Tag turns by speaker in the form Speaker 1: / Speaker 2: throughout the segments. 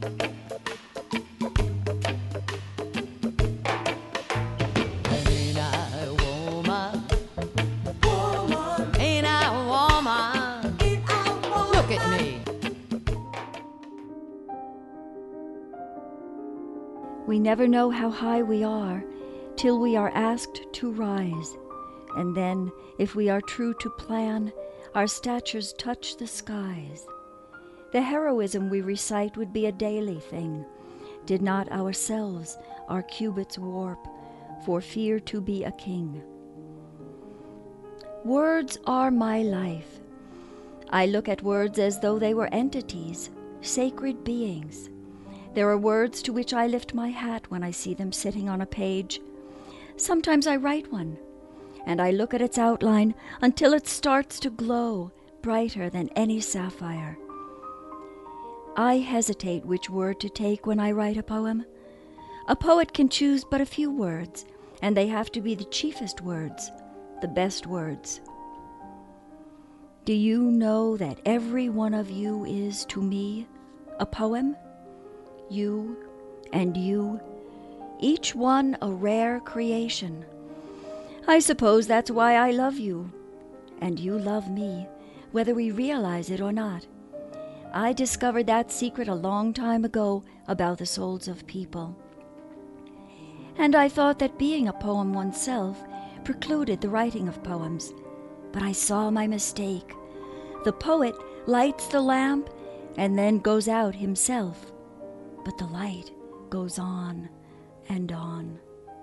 Speaker 1: Ain't I a woman? Ain't I a woman? Look at me.
Speaker 2: We never know how high we are till we are asked to rise. And then, if we are true to plan, our statures touch the skies. The heroism we recite would be a daily thing, did not ourselves our cubits warp, for fear to be a king. Words are my life. I look at words as though they were entities, sacred beings. There are words to which I lift my hat when I see them sitting on a page. Sometimes I write one, and I look at its outline until it starts to glow brighter than any sapphire. I hesitate which word to take when I write a poem. A poet can choose but a few words, and they have to be the chiefest words, the best words. Do you know that every one of you is, to me, a poem? You and you, each one a rare creation. I suppose that's why I love you, and you love me, whether we realize it or not. I discovered that secret a long time ago about the souls of people. And I thought that being a poem oneself precluded the writing of poems, but I saw my mistake. The poet lights the lamp and then goes out himself, but the light goes on and on.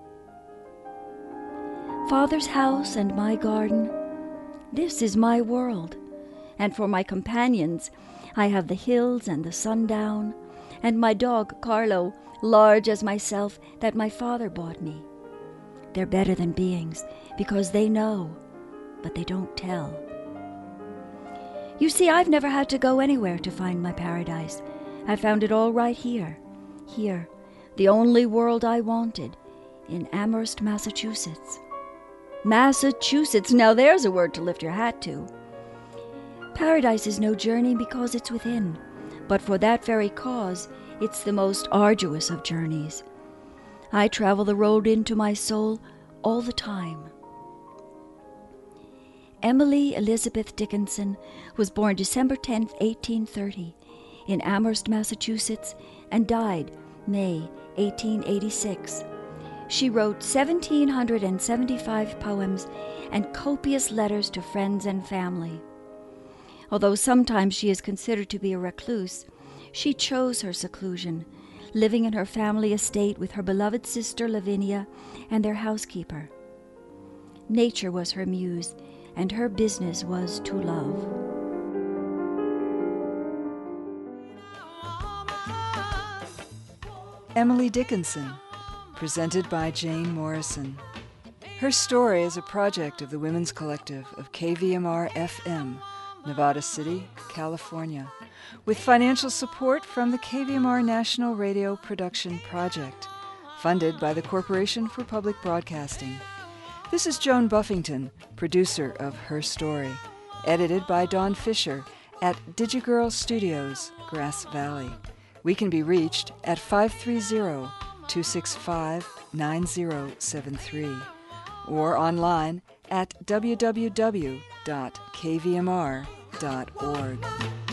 Speaker 2: Father's house and my garden, this is my world, and for my companions I have the hills and the sundown, and my dog Carlo, large as myself, that my father bought me. They're better than beings, because they know, but they don't tell. You see, I've never had to go anywhere to find my paradise. I found it all right here, the only world I wanted, in Amherst, Massachusetts. Massachusetts, now there's a word to lift your hat to. Paradise is no journey because it's within, but for that very cause, it's the most arduous of journeys. I travel the road into my soul all the time. Emily Elizabeth Dickinson was born December 10, 1830, in Amherst, Massachusetts, and died May 1886. She wrote 1,775 poems and copious letters to friends and family. Although sometimes she is considered to be a recluse, she chose her seclusion, living in her family estate with her beloved sister Lavinia and their housekeeper. Nature was her muse, and her business was to love.
Speaker 3: Emily Dickinson, presented by Jane Morrison. Her story is a project of the Women's Collective of KVMR-FM, Nevada City, California, with financial support from the KVMR National Radio Production Project, funded by the Corporation for Public Broadcasting. This is Joan Buffington, producer of Her Story, edited by Dawn Fisher at Digigirl Studios, Grass Valley. We can be reached at 530-265-9073 or online at www.kvmr.org.